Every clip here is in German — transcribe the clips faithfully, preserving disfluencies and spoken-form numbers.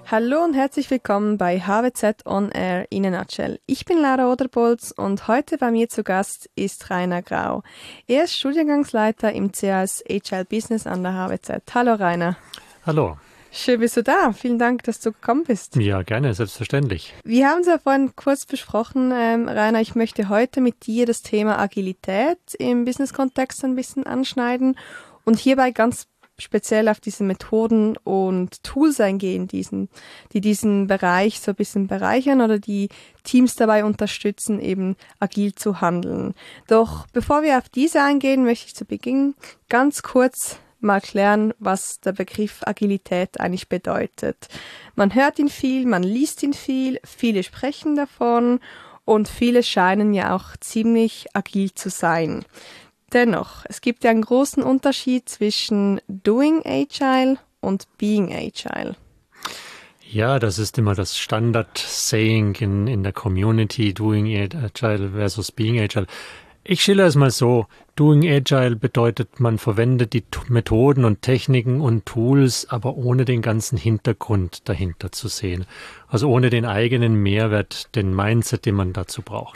Hallo und herzlich willkommen bei H W Z On Air in a Nutshell. Ich bin Laura Oderbolz und heute bei mir zu Gast ist Rainer Grau. Er ist Studiengangsleiter im C A S H R Business an der H W Z. Hallo Rainer. Hallo. Schön bist du da. Vielen Dank, dass du gekommen bist. Ja, gerne, selbstverständlich. Wir haben es ja vorhin kurz besprochen, ähm, Rainer. Ich möchte heute mit dir das Thema Agilität im Business-Kontext ein bisschen anschneiden und hierbei ganz speziell auf diese Methoden und Tools eingehen, diesen, die diesen Bereich so ein bisschen bereichern oder die Teams dabei unterstützen, eben agil zu handeln. Doch bevor wir auf diese eingehen, möchte ich zu Beginn ganz kurz mal klären, was der Begriff Agilität eigentlich bedeutet. Man hört ihn viel, man liest ihn viel, viele sprechen davon und viele scheinen ja auch ziemlich agil zu sein. Dennoch, es gibt ja einen großen Unterschied zwischen Doing Agile und Being Agile. Ja, das ist immer das Standard-Saying in, in der Community, Doing Agile versus Being Agile. Ich schilder es mal so, Doing Agile bedeutet, man verwendet die Methoden und Techniken und Tools, aber ohne den ganzen Hintergrund dahinter zu sehen. Also ohne den eigenen Mehrwert, den Mindset, den man dazu braucht.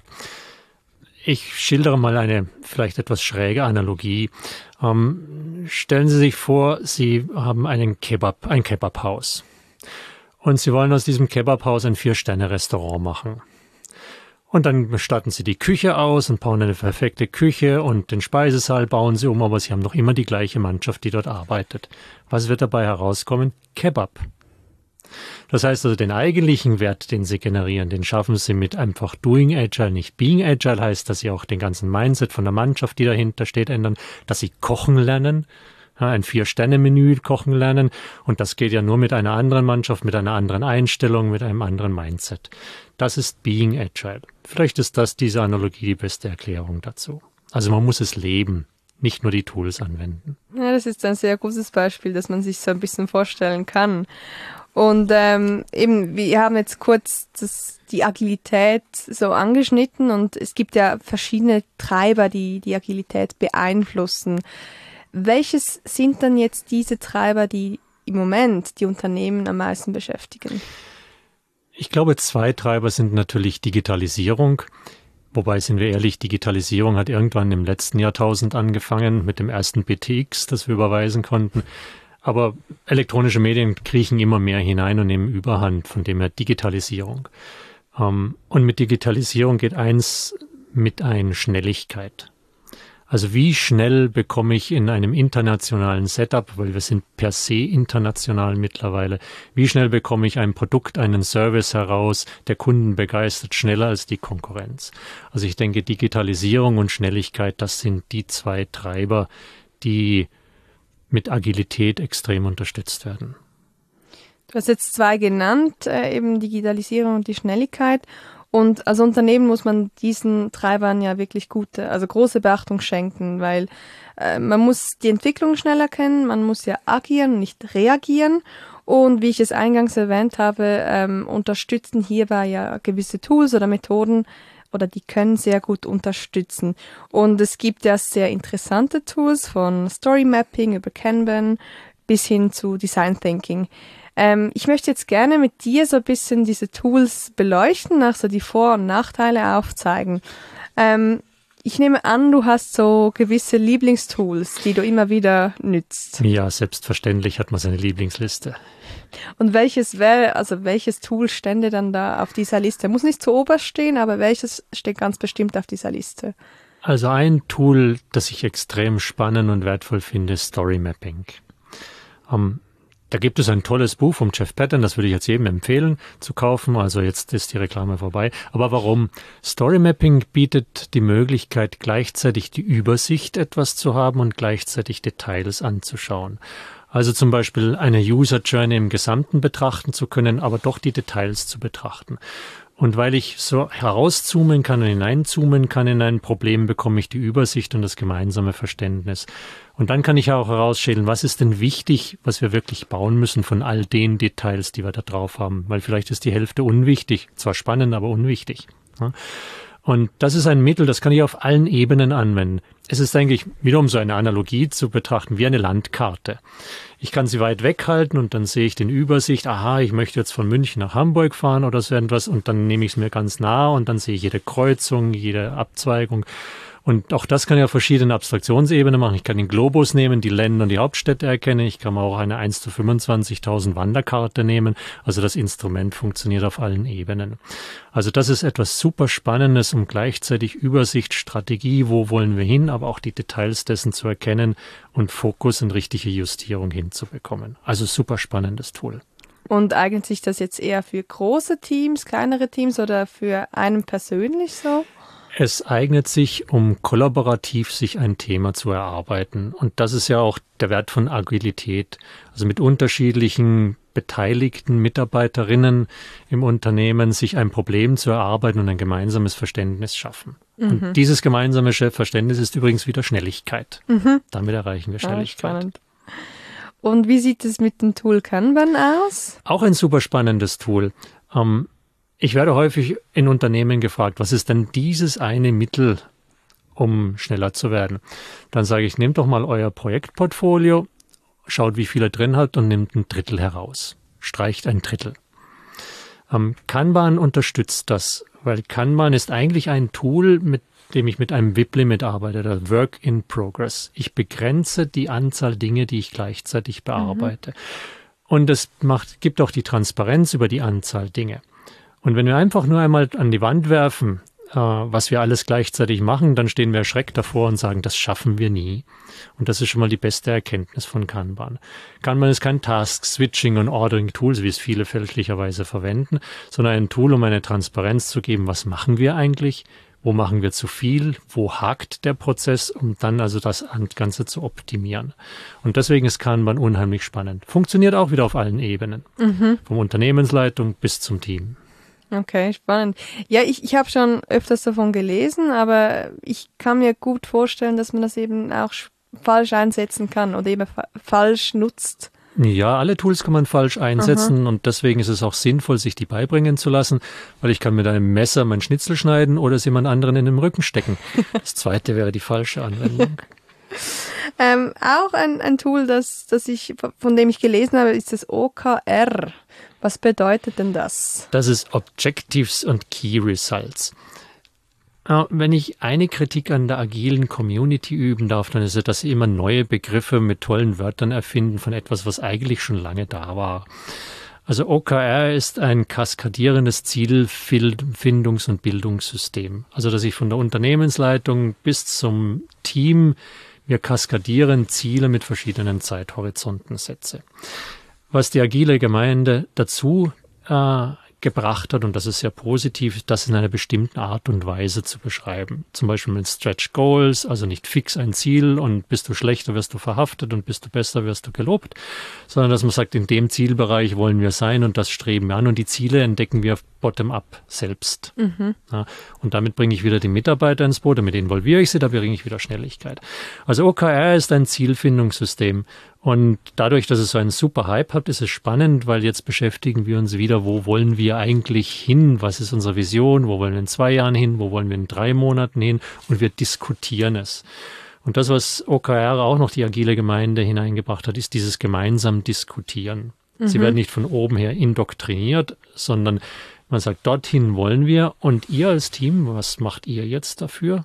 Ich schildere mal eine vielleicht etwas schräge Analogie. Ähm, stellen Sie sich vor, Sie haben einen Kebab, ein Kebabhaus. Und Sie wollen aus diesem Kebabhaus ein Vier-Sterne-Restaurant machen. Und dann statten Sie die Küche aus und bauen eine perfekte Küche und den Speisesaal bauen Sie um, aber Sie haben noch immer die gleiche Mannschaft, die dort arbeitet. Was wird dabei herauskommen? Kebab. Das heißt also, den eigentlichen Wert, den Sie generieren, den schaffen Sie mit einfach Doing Agile, nicht Being Agile, heißt, dass Sie auch den ganzen Mindset von der Mannschaft, die dahinter steht, ändern, dass Sie kochen lernen, ja, ein Vier-Sterne-Menü kochen lernen und das geht ja nur mit einer anderen Mannschaft, mit einer anderen Einstellung, mit einem anderen Mindset. Das ist Being Agile. Vielleicht ist das diese Analogie die beste Erklärung dazu. Also man muss es leben, nicht nur die Tools anwenden. Ja, das ist ein sehr gutes Beispiel, dass man sich so ein bisschen vorstellen kann. Und ähm, eben, wir haben jetzt kurz das, die Agilität so angeschnitten und es gibt ja verschiedene Treiber, die die Agilität beeinflussen. Welches sind dann jetzt diese Treiber, die im Moment die Unternehmen am meisten beschäftigen? Ich glaube, zwei Treiber sind natürlich Digitalisierung. Wobei, sind wir ehrlich, Digitalisierung hat irgendwann im letzten Jahrtausend angefangen mit dem ersten B T X, das wir überweisen konnten. Aber elektronische Medien kriechen immer mehr hinein und nehmen Überhand, von dem her Digitalisierung. Und mit Digitalisierung geht eins mit ein, Schnelligkeit. Also wie schnell bekomme ich in einem internationalen Setup, weil wir sind per se international mittlerweile, wie schnell bekomme ich ein Produkt, einen Service heraus, der Kunden begeistert, schneller als die Konkurrenz. Also ich denke, Digitalisierung und Schnelligkeit, das sind die zwei Treiber, die mit Agilität extrem unterstützt werden. Du hast jetzt zwei genannt, äh, eben Digitalisierung und die Schnelligkeit. Und als Unternehmen muss man diesen Treibern ja wirklich gute, also große Beachtung schenken, weil äh, man muss die Entwicklung schnell erkennen, man muss ja agieren, nicht reagieren. Und wie ich es eingangs erwähnt habe, ähm, unterstützen hierbei ja gewisse Tools oder Methoden, oder die können sehr gut unterstützen. Und es gibt ja sehr interessante Tools von Story Mapping über Kanban bis hin zu Design Thinking. Ähm, ich möchte jetzt gerne mit dir so ein bisschen diese Tools beleuchten, also die Vor- und Nachteile aufzeigen. Ähm, ich nehme an, du hast so gewisse Lieblingstools, die du immer wieder nützt. Ja, selbstverständlich hat man seine Lieblingsliste. Und welches wäre, also welches Tool stände dann da auf dieser Liste? Muss nicht zu oberst stehen, aber welches steht ganz bestimmt auf dieser Liste? Also ein Tool, das ich extrem spannend und wertvoll finde, ist Story Mapping. Um, Da gibt es ein tolles Buch vom Jeff Patton, das würde ich jetzt jedem empfehlen zu kaufen. Also jetzt ist die Reklame vorbei. Aber warum? Story Mapping bietet die Möglichkeit, gleichzeitig die Übersicht etwas zu haben und gleichzeitig Details anzuschauen. Also zum Beispiel eine User Journey im Gesamten betrachten zu können, aber doch die Details zu betrachten. Und weil ich so herauszoomen kann und hineinzoomen kann in ein Problem, bekomme ich die Übersicht und das gemeinsame Verständnis. Und dann kann ich auch herausschälen, was ist denn wichtig, was wir wirklich bauen müssen von all den Details, die wir da drauf haben. Weil vielleicht ist die Hälfte unwichtig, zwar spannend, aber unwichtig. Und das ist ein Mittel, das kann ich auf allen Ebenen anwenden. es ist eigentlich wiederum so eine Analogie zu betrachten wie eine Landkarte. Ich kann sie weit weghalten und dann sehe ich den Übersicht, aha, ich möchte jetzt von München nach Hamburg fahren oder so etwas und dann nehme ich es mir ganz nah und dann sehe ich jede Kreuzung, jede Abzweigung. Und auch das kann ja verschiedene Abstraktionsebenen machen. Ich kann den Globus nehmen, die Länder und die Hauptstädte erkennen. Ich kann auch eine eins zu fünfundzwanzigtausend Wanderkarte nehmen. Also das Instrument funktioniert auf allen Ebenen. Also das ist etwas super Spannendes, um gleichzeitig Übersicht, Strategie, wo wollen wir hin, aber auch die Details dessen zu erkennen und Fokus und richtige Justierung hinzubekommen. Also super spannendes Tool. Und eignet sich das jetzt eher für große Teams, kleinere Teams oder für einen persönlich so? Es eignet sich, um kollaborativ sich ein Thema zu erarbeiten. Und das ist ja auch der Wert von Agilität. Also mit unterschiedlichen beteiligten Mitarbeiterinnen im Unternehmen sich ein Problem zu erarbeiten und ein gemeinsames Verständnis schaffen. Mhm. Und dieses gemeinsame Verständnis ist übrigens wieder Schnelligkeit. Mhm. Damit erreichen wir Schnelligkeit. Ah, spannend. Und wie sieht es mit dem Tool Kanban aus? Auch ein super spannendes Tool. Ähm, Ich werde häufig in Unternehmen gefragt, was ist denn dieses eine Mittel, um schneller zu werden? Dann sage ich, nehmt doch mal euer Projektportfolio, schaut, wie viel ihr drin habt und nehmt ein Drittel heraus. Streicht ein Drittel. Ähm, Kanban unterstützt das, weil Kanban ist eigentlich ein Tool, mit dem ich mit einem W I P-Limit arbeite, der Work in Progress. Ich begrenze die Anzahl Dinge, die ich gleichzeitig bearbeite. Mhm. Und es macht, gibt auch die Transparenz über die Anzahl Dinge. Und wenn wir einfach nur einmal an die Wand werfen, äh, was wir alles gleichzeitig machen, dann stehen wir erschreckt davor und sagen, das schaffen wir nie. Und das ist schon mal die beste Erkenntnis von Kanban. Kanban ist kein Task-Switching und Ordering-Tool, wie es viele fälschlicherweise verwenden, sondern ein Tool, um eine Transparenz zu geben, was machen wir eigentlich, wo machen wir zu viel, wo hakt der Prozess, um dann also das Ganze zu optimieren. Und deswegen ist Kanban unheimlich spannend. Funktioniert auch wieder auf allen Ebenen, mhm. Vom Unternehmensleitung bis zum Team. Okay, spannend. Ja, ich, ich habe schon öfters davon gelesen, aber ich kann mir gut vorstellen, dass man das eben auch falsch einsetzen kann oder eben fa- falsch nutzt. Ja, alle Tools kann man falsch einsetzen. Aha. Und deswegen ist es auch sinnvoll, sich die beibringen zu lassen, weil ich kann mit einem Messer meinen Schnitzel schneiden oder es jemand anderen in den Rücken stecken. Das zweite wäre die falsche Anwendung. ähm, auch ein, ein Tool, das, das ich, von dem ich gelesen habe, ist das O K R. Was bedeutet denn das? Das ist Objectives und Key Results. Wenn ich eine Kritik an der agilen Community üben darf, dann ist es, dass sie immer neue Begriffe mit tollen Wörtern erfinden von etwas, was eigentlich schon lange da war. Also O K R ist ein kaskadierendes Zielfindungs- und Bildungssystem. Also dass ich von der Unternehmensleitung bis zum Team mir kaskadieren Ziele mit verschiedenen Zeithorizonten setze. Was die agile Gemeinde dazu äh, gebracht hat, und das ist sehr positiv, das in einer bestimmten Art und Weise zu beschreiben. Zum Beispiel mit Stretch Goals, also nicht fix ein Ziel und bist du schlechter, wirst du verhaftet und bist du besser, wirst du gelobt, sondern dass man sagt, in dem Zielbereich wollen wir sein und das streben wir an und die Ziele entdecken wir bottom-up selbst. Mhm. Ja, und damit bringe ich wieder die Mitarbeiter ins Boot, damit involviere ich sie, da bringe ich wieder Schnelligkeit. Also O K R ist ein Zielfindungssystem. Und dadurch, dass es so einen super Hype hat, ist es spannend, weil jetzt beschäftigen wir uns wieder, wo wollen wir eigentlich hin? Was ist unsere Vision? Wo wollen wir in zwei Jahren hin? Wo wollen wir in drei Monaten hin? Und wir diskutieren es. Und das, was O K R auch noch die agile Gemeinde hineingebracht hat, ist dieses gemeinsam Diskutieren. Mhm. Sie werden nicht von oben her indoktriniert, sondern man sagt, dorthin wollen wir. Und ihr als Team, was macht ihr jetzt dafür?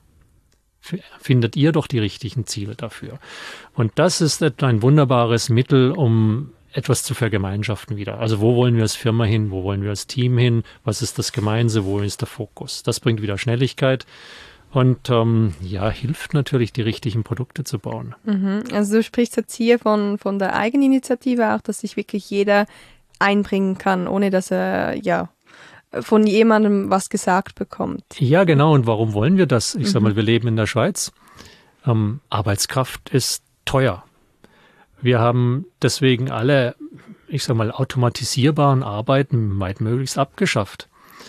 Findet ihr doch die richtigen Ziele dafür. Und das ist ein wunderbares Mittel, um etwas zu vergemeinschaften wieder. Also wo wollen wir als Firma hin, wo wollen wir als Team hin, was ist das Gemeinse, wo ist der Fokus? Das bringt wieder Schnelligkeit und ähm, ja, hilft natürlich, die richtigen Produkte zu bauen. Mhm. Also du sprichst jetzt hier von, von der Eigeninitiative auch, dass sich wirklich jeder einbringen kann, ohne dass er, ja, von jemandem was gesagt bekommt. Ja, genau. Und warum wollen wir das? Ich mhm. sag mal, wir leben in der Schweiz. Ähm, Arbeitskraft ist teuer. Wir haben deswegen alle, ich sag mal, automatisierbaren Arbeiten weitmöglichst abgeschafft.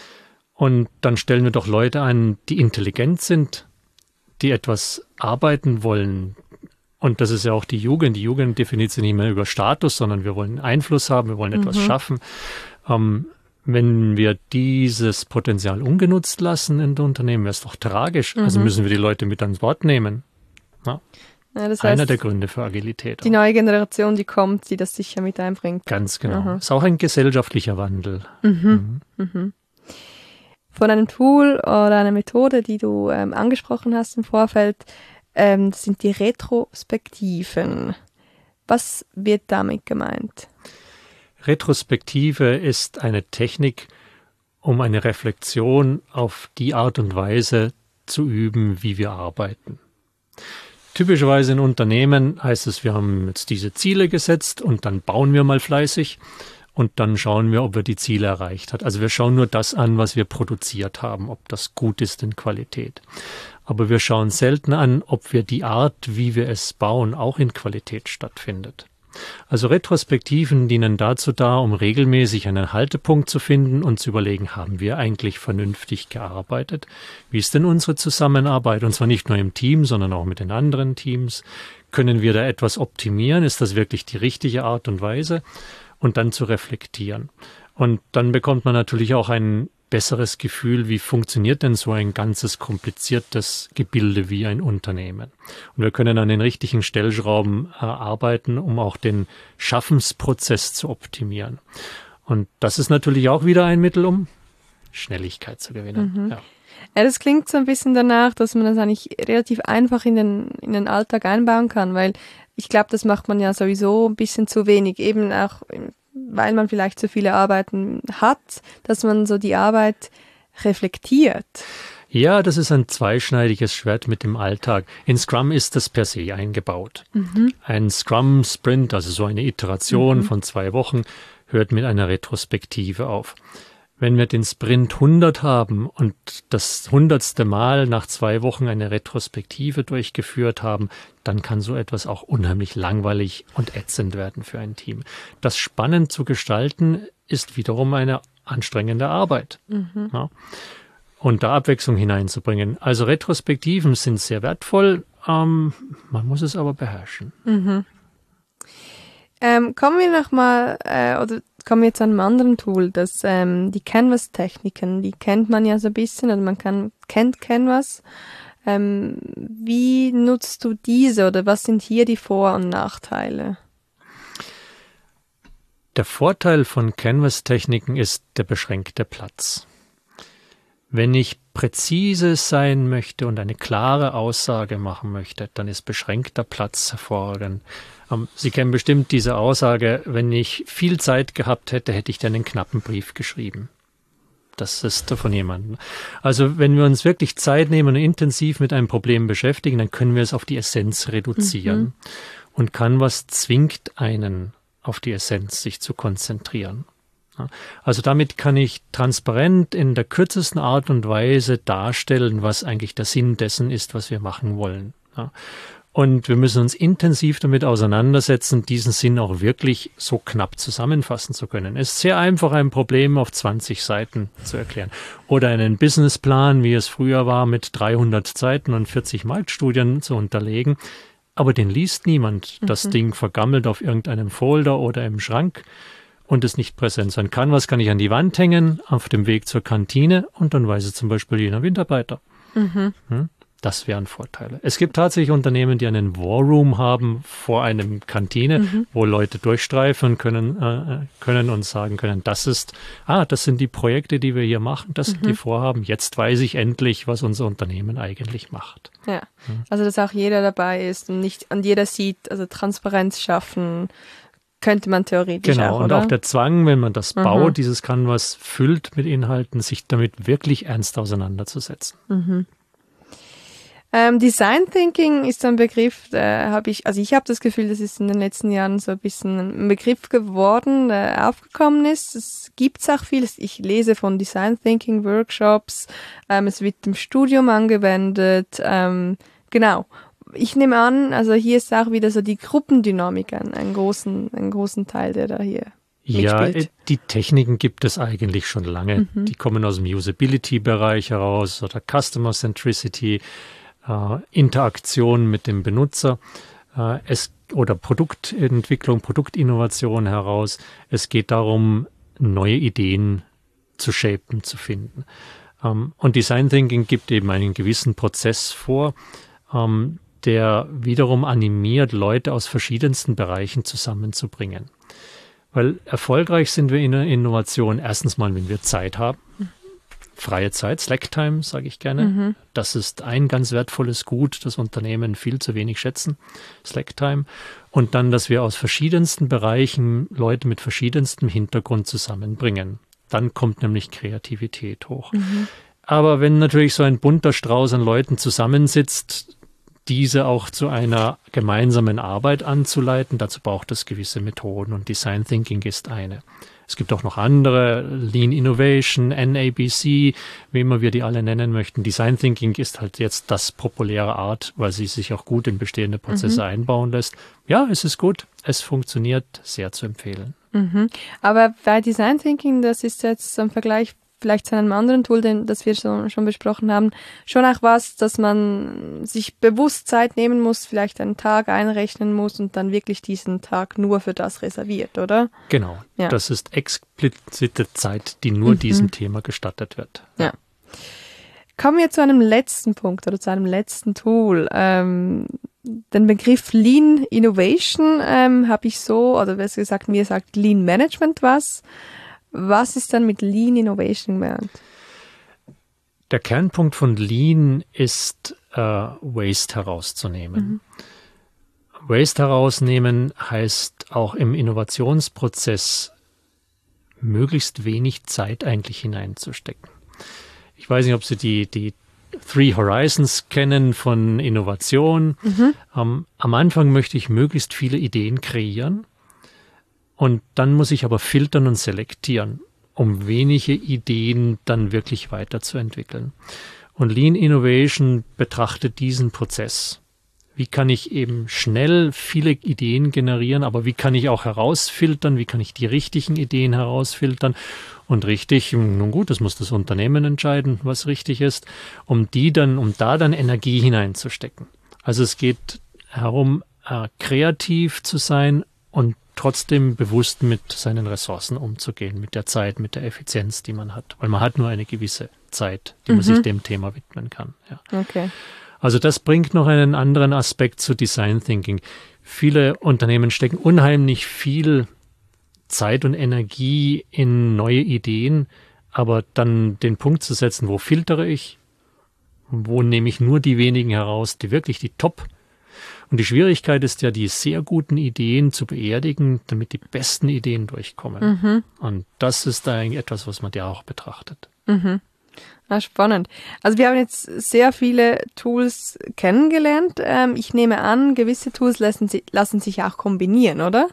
Und dann stellen wir doch Leute ein, die intelligent sind, die etwas arbeiten wollen. Und das ist ja auch die Jugend. Die Jugend definiert sich nicht mehr über Status, sondern wir wollen Einfluss haben, wir wollen etwas mhm. schaffen. Ähm, Wenn wir dieses Potenzial ungenutzt lassen in den Unternehmen, wäre es doch tragisch. Mhm. Also müssen wir die Leute mit ans Wort nehmen. Ja. Ja, das heißt, einer der Gründe für Agilität. Die auch. neue Generation, die kommt, die das sicher mit einbringt. Ganz genau. Aha. Ist auch ein gesellschaftlicher Wandel. Mhm. Mhm. Mhm. Von einem Tool oder einer Methode, die du ähm, angesprochen hast im Vorfeld, ähm, das sind die Retrospektiven. Was wird damit gemeint? Retrospektive ist eine Technik, um eine Reflexion auf die Art und Weise zu üben, wie wir arbeiten. Typischerweise in Unternehmen heißt es, wir haben jetzt diese Ziele gesetzt und dann bauen wir mal fleißig und dann schauen wir, ob wir die Ziele erreicht haben. Also wir schauen nur das an, was wir produziert haben, ob das gut ist in Qualität. Aber wir schauen selten an, ob wir die Art, wie wir es bauen, auch in Qualität stattfindet. Also Retrospektiven dienen dazu da, um regelmäßig einen Haltepunkt zu finden und zu überlegen, haben wir eigentlich vernünftig gearbeitet? Wie ist denn unsere Zusammenarbeit? Und zwar nicht nur im Team, sondern auch mit den anderen Teams. Können wir da etwas optimieren? Ist das wirklich die richtige Art und Weise? Und dann zu reflektieren. Und dann bekommt man natürlich auch ein besseres Gefühl, wie funktioniert denn so ein ganzes kompliziertes Gebilde wie ein Unternehmen. Und wir können an den richtigen Stellschrauben äh, arbeiten, um auch den Schaffensprozess zu optimieren. Und das ist natürlich auch wieder ein Mittel, um Schnelligkeit zu gewinnen. Mhm. Ja. Ja, das klingt so ein bisschen danach, dass man das eigentlich relativ einfach in den, in den Alltag einbauen kann, weil ich glaube, das macht man ja sowieso ein bisschen zu wenig, eben auch weil man vielleicht so viele Arbeiten hat, dass man so die Arbeit reflektiert. Ja, das ist ein zweischneidiges Schwert mit dem Alltag. In Scrum ist das per se eingebaut. Mhm. Ein Scrum-Sprint, also so eine Iteration mhm. von zwei Wochen, hört mit einer Retrospektive auf. Wenn wir den Sprint hundert haben und das hundertste Mal nach zwei Wochen eine Retrospektive durchgeführt haben, dann kann so etwas auch unheimlich langweilig und ätzend werden für ein Team. Das spannend zu gestalten ist wiederum eine anstrengende Arbeit. Mhm. Ja. Und da Abwechslung hineinzubringen. Also Retrospektiven sind sehr wertvoll, ähm, man muss es aber beherrschen. Mhm. Ähm, kommen wir nochmal, äh, oder kommen wir zu einem anderen Tool, das ähm, die Canvas-Techniken, die kennt man ja so ein bisschen, oder man kann, kennt Canvas. Ähm, wie nutzt du diese oder was sind hier die Vor- und Nachteile? Der Vorteil von Canvas-Techniken ist der beschränkte Platz. Wenn ich präzise sein möchte und eine klare Aussage machen möchte, dann ist beschränkter Platz hervorragend. Sie kennen bestimmt diese Aussage, wenn ich viel Zeit gehabt hätte, hätte ich dir einen knappen Brief geschrieben. Das ist von jemandem. Also wenn wir uns wirklich Zeit nehmen und intensiv mit einem Problem beschäftigen, dann können wir es auf die Essenz reduzieren. Mhm. Und Canvas zwingt einen, auf die Essenz sich zu konzentrieren. Also damit kann ich transparent in der kürzesten Art und Weise darstellen, was eigentlich der Sinn dessen ist, was wir machen wollen. Und wir müssen uns intensiv damit auseinandersetzen, diesen Sinn auch wirklich so knapp zusammenfassen zu können. Es ist sehr einfach, ein Problem auf zwanzig Seiten zu erklären. Oder einen Businessplan, wie es früher war, mit dreihundert Seiten und vierzig Marktstudien zu unterlegen. Aber den liest niemand. Das mhm. Ding vergammelt auf irgendeinem Folder oder im Schrank und ist nicht präsent. So ein Canvas kann ich an die Wand hängen, auf dem Weg zur Kantine, und dann weiß es zum Beispiel jeder Mitarbeiter. Mhm. Hm? Das wären Vorteile. Es gibt tatsächlich Unternehmen, die einen Warroom haben vor einem Kantine, mhm. wo Leute durchstreifen können, äh, können und sagen können, das ist, ah, das sind die Projekte, die wir hier machen, das mhm. sind die Vorhaben. Jetzt weiß ich endlich, was unser Unternehmen eigentlich macht. Ja, also dass auch jeder dabei ist und nicht an jeder sieht, also Transparenz schaffen, könnte man theoretisch genau, auch, und oder? auch der Zwang, wenn man das mhm. baut, dieses Canvas füllt mit Inhalten, sich damit wirklich ernst auseinanderzusetzen. Mhm. Ähm, Design Thinking ist ein Begriff, äh, habe ich, also ich habe das Gefühl, das ist in den letzten Jahren so ein bisschen ein Begriff geworden, der aufgekommen ist. Es gibt's auch viel. Ich lese von Design Thinking Workshops, ähm, es wird im Studium angewendet, ähm, genau. Ich nehme an, also hier ist auch wieder so die Gruppendynamik ein, einen großen, einen großen Teil, der da hier ja, mitspielt. Die Techniken gibt es eigentlich schon lange. Mhm. Die kommen aus dem Usability-Bereich heraus oder Customer Centricity, äh, Interaktion mit dem Benutzer äh, es, oder Produktentwicklung, Produktinnovation heraus. Es geht darum, neue Ideen zu shapen, zu finden. Ähm, und Design Thinking gibt eben einen gewissen Prozess vor, ähm, der wiederum animiert, Leute aus verschiedensten Bereichen zusammenzubringen. Weil erfolgreich sind wir in der Innovation erstens mal, wenn wir Zeit haben. Freie Zeit, Slacktime, sage ich gerne. Mhm. Das ist ein ganz wertvolles Gut, das Unternehmen viel zu wenig schätzen, Slacktime. Und dann, dass wir aus verschiedensten Bereichen Leute mit verschiedenstem Hintergrund zusammenbringen. Dann kommt nämlich Kreativität hoch. Mhm. Aber wenn natürlich so ein bunter Strauß an Leuten zusammensitzt, diese auch zu einer gemeinsamen Arbeit anzuleiten, dazu braucht es gewisse Methoden und Design Thinking ist eine. Es gibt auch noch andere, Lean Innovation, N A B C, wie immer wir die alle nennen möchten. Design Thinking ist halt jetzt das populäre Art, weil sie sich auch gut in bestehende Prozesse mhm. einbauen lässt. Ja, es ist gut, es funktioniert, sehr zu empfehlen. Mhm. Aber bei Design Thinking, das ist jetzt im Vergleich vielleicht zu einem anderen Tool, den, das wir so, schon besprochen haben, schon auch was, dass man sich bewusst Zeit nehmen muss, vielleicht einen Tag einrechnen muss und dann wirklich diesen Tag nur für das reserviert, oder? Genau, ja. Das ist explizite Zeit, die nur mhm. diesem Thema gestattet wird. Ja. ja. Kommen wir zu einem letzten Punkt oder zu einem letzten Tool. Ähm, den Begriff Lean Innovation ähm, habe ich so, oder besser gesagt, mir sagt Lean Management was. Was ist dann mit Lean Innovation gemeint? Der Kernpunkt von Lean ist, äh, Waste herauszunehmen. Mhm. Waste herausnehmen heißt auch im Innovationsprozess möglichst wenig Zeit eigentlich hineinzustecken. Ich weiß nicht, ob Sie die, die Three Horizons kennen von Innovation. Mhm. Ähm, am Anfang möchte ich möglichst viele Ideen kreieren. Und dann muss ich aber filtern und selektieren, um wenige Ideen dann wirklich weiterzuentwickeln. Und Lean Innovation betrachtet diesen Prozess. Wie kann ich eben schnell viele Ideen generieren, aber wie kann ich auch herausfiltern, wie kann ich die richtigen Ideen herausfiltern? Und richtig, nun gut, das muss das Unternehmen entscheiden, was richtig ist, um die dann, um da dann Energie hineinzustecken. Also es geht herum, äh, kreativ zu sein und trotzdem bewusst mit seinen Ressourcen umzugehen, mit der Zeit, mit der Effizienz, die man hat. Weil man hat nur eine gewisse Zeit, die mhm. man sich dem Thema widmen kann. Ja. Okay. Also das bringt noch einen anderen Aspekt zu Design Thinking. Viele Unternehmen stecken unheimlich viel Zeit und Energie in neue Ideen, aber dann den Punkt zu setzen, wo filtere ich, wo nehme ich nur die wenigen heraus, die wirklich die Top. Und die Schwierigkeit ist ja, die sehr guten Ideen zu beerdigen, damit die besten Ideen durchkommen. Mhm. Und das ist eigentlich etwas, was man ja auch betrachtet. Mhm. Ah, spannend. Also wir haben jetzt sehr viele Tools kennengelernt. Ähm, ich nehme an, gewisse Tools lassen, si- lassen sich auch kombinieren, oder?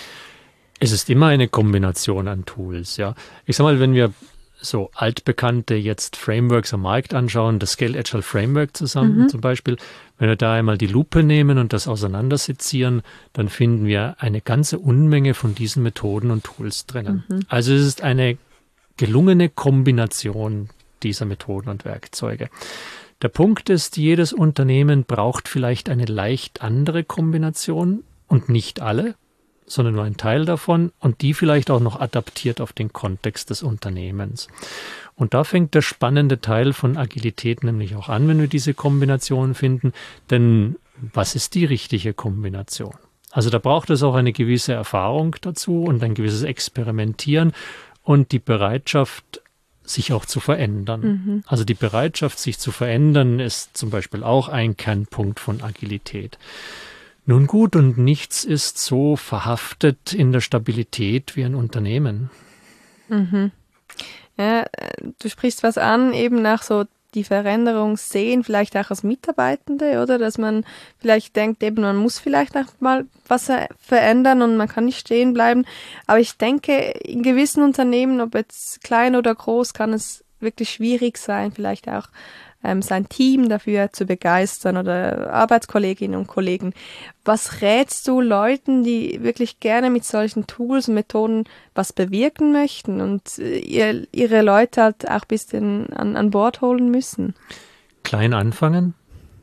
Es ist immer eine Kombination an Tools, ja. Ich sag mal, wenn wir so altbekannte jetzt Frameworks am Markt anschauen, das Scale Agile Framework zusammen mhm. zum Beispiel, wenn wir da einmal die Lupe nehmen und das auseinandersezieren, dann finden wir eine ganze Unmenge von diesen Methoden und Tools drinnen. Mhm. Also es ist eine gelungene Kombination dieser Methoden und Werkzeuge. Der Punkt ist, jedes Unternehmen braucht vielleicht eine leicht andere Kombination und nicht alle, sondern nur ein Teil davon und die vielleicht auch noch adaptiert auf den Kontext des Unternehmens. Und da fängt der spannende Teil von Agilität nämlich auch an, wenn wir diese Kombination finden. Denn was ist die richtige Kombination? Also da braucht es auch eine gewisse Erfahrung dazu und ein gewisses Experimentieren und die Bereitschaft, sich auch zu verändern. Mhm. Also die Bereitschaft, sich zu verändern, ist zum Beispiel auch ein Kernpunkt von Agilität. Nun gut, und nichts ist so verhaftet in der Stabilität wie ein Unternehmen. Mhm. Ja, du sprichst was an, eben nach so die Veränderung sehen, vielleicht auch als Mitarbeitende, oder? Dass man vielleicht denkt, eben man muss vielleicht auch mal was verändern und man kann nicht stehen bleiben. Aber ich denke, in gewissen Unternehmen, ob jetzt klein oder groß, kann es wirklich schwierig sein, vielleicht auch ähm, sein Team dafür zu begeistern oder Arbeitskolleginnen und Kollegen. Was rätst du Leuten, die wirklich gerne mit solchen Tools und Methoden was bewirken möchten und ihr, ihre Leute halt auch ein bisschen an, an Bord holen müssen? Klein anfangen.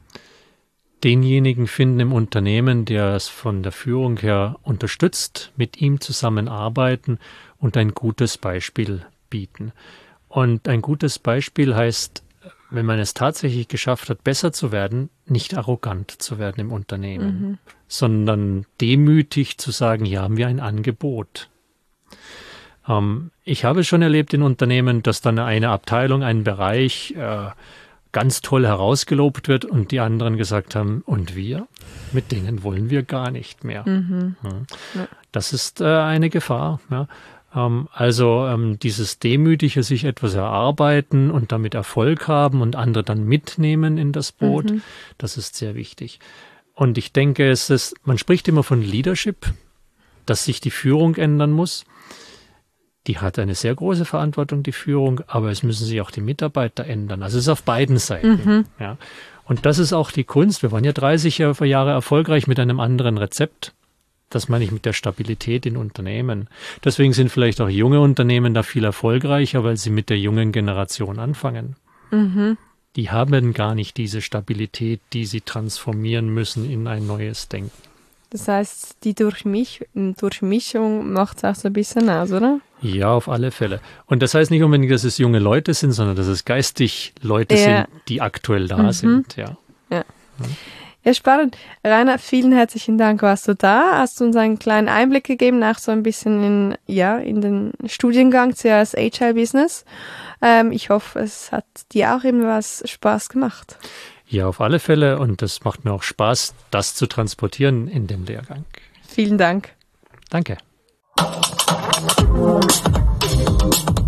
Denjenigen finden im Unternehmen, der es von der Führung her unterstützt, mit ihm zusammenarbeiten und ein gutes Beispiel bieten. Und ein gutes Beispiel heißt, wenn man es tatsächlich geschafft hat, besser zu werden, nicht arrogant zu werden im Unternehmen, mhm. sondern demütig zu sagen, hier haben wir ein Angebot. Ähm, ich habe schon erlebt in Unternehmen, dass dann eine Abteilung, ein Bereich äh, ganz toll herausgelobt wird und die anderen gesagt haben, und wir? Mit denen wollen wir gar nicht mehr. Mhm. Ja. Das ist äh, eine Gefahr. Ja. Ähm, also ähm, dieses demütige sich etwas erarbeiten und damit Erfolg haben und andere dann mitnehmen in das Boot, mhm. das ist sehr wichtig. Und ich denke, es ist, man spricht immer von Leadership, dass sich die Führung ändern muss. Die hat eine sehr große Verantwortung, die Führung, aber es müssen sich auch die Mitarbeiter ändern. Also es ist auf beiden Seiten. Mhm. Ja. Und das ist auch die Kunst. Wir waren ja dreißig Jahre erfolgreich mit einem anderen Rezept. Das meine ich mit der Stabilität in Unternehmen. Deswegen sind vielleicht auch junge Unternehmen da viel erfolgreicher, weil sie mit der jungen Generation anfangen. Mhm. Die haben gar nicht diese Stabilität, die sie transformieren müssen in ein neues Denken. Das heißt, die Durchmisch- Durchmischung macht es auch so ein bisschen aus, oder? Ja, auf alle Fälle. Und das heißt nicht unbedingt, dass es junge Leute sind, sondern dass es geistig Leute ja. sind, die aktuell da mhm. sind. Ja. Ja. Ja, spannend. Rainer, vielen herzlichen Dank, warst du da. Hast du uns einen kleinen Einblick gegeben, auch so ein bisschen in, ja, in den Studiengang C A S Agile Business. Ähm, ich hoffe, es hat dir auch eben was Spaß gemacht. Ja, auf alle Fälle. Und es macht mir auch Spaß, das zu transportieren in dem Lehrgang. Vielen Dank. Danke.